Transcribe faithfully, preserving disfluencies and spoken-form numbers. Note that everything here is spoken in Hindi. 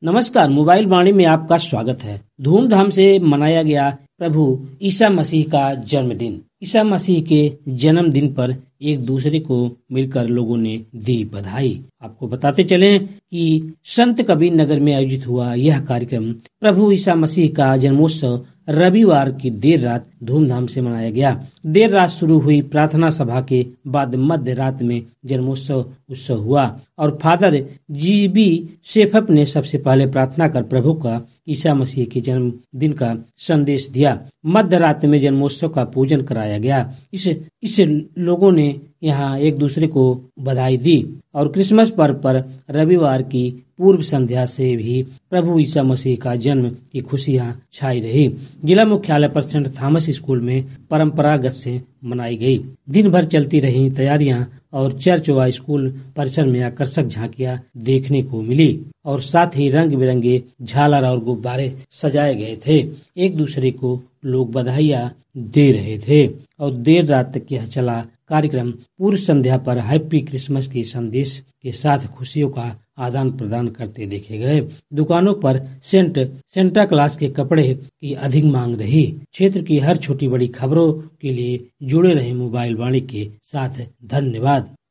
नमस्कार, मोबाइल वाणी में आपका स्वागत है। धूमधाम से मनाया गया प्रभु ईसा मसीह का जन्मदिन। ईसा मसीह के जन्मदिन पर एक दूसरे को मिलकर लोगों ने दी बधाई। आपको बताते चलें कि संत कबीर नगर में आयोजित हुआ यह कार्यक्रम प्रभु ईसा मसीह का जन्मोत्सव रविवार की देर रात धूमधाम से मनाया गया। देर रात शुरू हुई प्रार्थना सभा के बाद मध्य रात में जन्मोत्सव उत्सव हुआ और फादर जी बी शेफप ने सबसे पहले प्रार्थना कर प्रभु का ईसा मसीह के जन्मदिन का संदेश दिया। मध्य रात में जन्मोत्सव का पूजन कराया गया। इस इस लोगों ने यहाँ एक दूसरे को बधाई दी और क्रिसमस पर्व पर रविवार की पूर्व संध्या से भी प्रभु ईसा मसीह का जन्म की खुशियां छाई रही। जिला मुख्यालय पर सेंट थॉमस स्कूल में परंपरागत से मनाई गई। दिन भर चलती रही तैयारियां और चर्च व स्कूल परिसर में आकर्षक झांकियां देखने को मिली और साथ ही रंग बिरंगे झालर और गुब्बारे सजाए गए थे। एक दूसरे को लोग बधाइयां दे रहे थे और देर रात तक यह चला कार्यक्रम पूर्व संध्या पर हैप्पी क्रिसमस के संदेश के साथ खुशियों का आदान प्रदान करते देखे गए। दुकानों पर सेंट सेंटा क्लास के कपड़े की अधिक मांग रही। क्षेत्र की हर छोटी बड़ी खबरों के लिए जुड़े रहे मोबाइल वाणी के साथ। धन्यवाद।